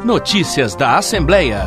Notícias da Assembleia.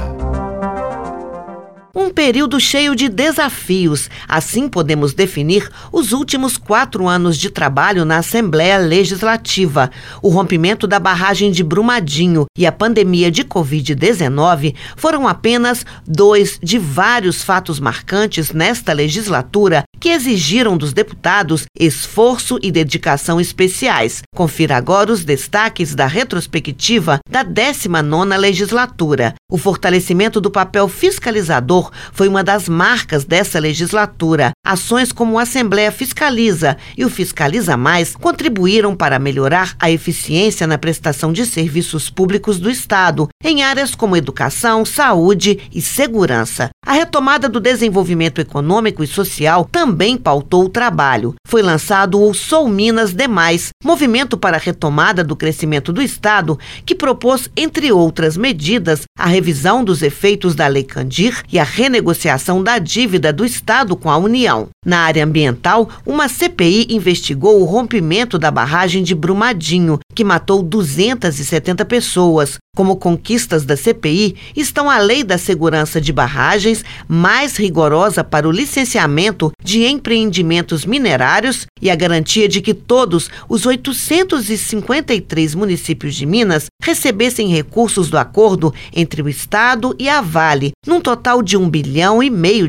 Um período cheio de desafios, assim podemos definir os últimos 4 anos de trabalho na Assembleia Legislativa. O rompimento da barragem de Brumadinho e a pandemia de Covid-19 foram apenas 2 de vários fatos marcantes nesta legislatura que exigiram dos deputados esforço e dedicação especiais. Confira agora os destaques da retrospectiva da 19ª legislatura. O fortalecimento do papel fiscalizador foi uma das marcas dessa legislatura. Ações como a Assembleia Fiscaliza e o Fiscaliza Mais contribuíram para melhorar a eficiência na prestação de serviços públicos do Estado, em áreas como educação, saúde e segurança. A retomada do desenvolvimento econômico e social também pautou o trabalho. Foi lançado o Sou Minas Demais, movimento para a retomada do crescimento do Estado, que propôs, entre outras medidas, a revisão dos efeitos da Lei Candir e a renegociação da dívida do Estado com a União. Na área ambiental, uma CPI investigou o rompimento da barragem de Brumadinho, que matou 270 pessoas. Como conquistas da CPI estão a Lei da Segurança de Barragens, mais rigorosa para o licenciamento de empreendimentos minerários e a garantia de que todos os 853 municípios de Minas recebessem recursos do acordo entre o Estado e a Vale, num total de R$1,5 bilhão.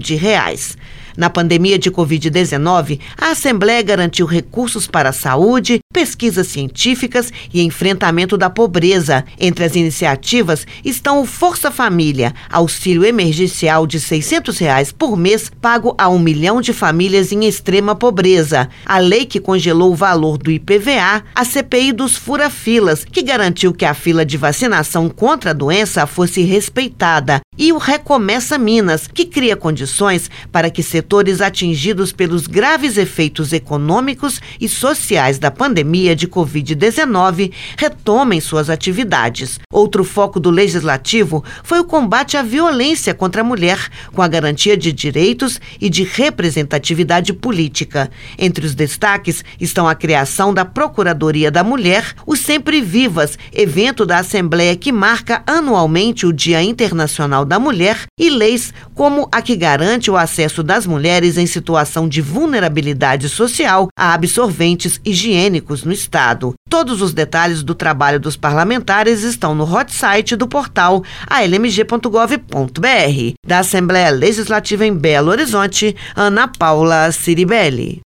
Na pandemia de Covid-19, a Assembleia garantiu recursos para a saúde, pesquisas científicas e enfrentamento da pobreza. Entre as iniciativas estão o Força Família, auxílio emergencial de R$600 por mês pago a 1 milhão de famílias em extrema pobreza, a lei que congelou o valor do IPVA, a CPI dos fura-filas, que garantiu que a fila de vacinação contra a doença fosse respeitada, e o Recomeça Minas, que cria condições para que setores atingidos pelos graves efeitos econômicos e sociais da pandemia de Covid-19 retomem suas atividades. Outro foco do Legislativo foi o combate à violência contra a mulher, com a garantia de direitos e de representatividade política. Entre os destaques estão a criação da Procuradoria da Mulher, o Sempre Vivas, evento da Assembleia que marca anualmente o Dia Internacional da Mulher, e leis como a que garante o acesso das mulheres em situação de vulnerabilidade social a absorventes higiênicos no Estado. Todos os detalhes do trabalho dos parlamentares estão no hot site do portal almg.gov.br. Da Assembleia Legislativa em Belo Horizonte, Ana Paula Ciribelli.